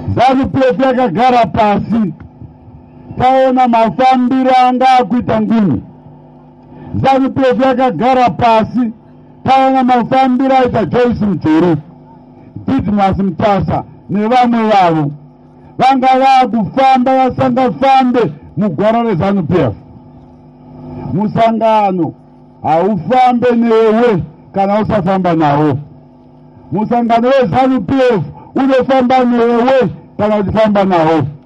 ZANU-PF yakagara pasi, taona mafambiro anga akuita Nguni. ZANU-PF yakagara pasi, taona mafambiro aita Joyce Mujuru, Didmus Mutasa nevamwe vavo. Vanga vakufamba vasangafambe mugwara reZANU-PF. Musangano haufambe newe kana usafamba nawo. Musangano weZANU-PF unofamba newe kana uchifamba nawo.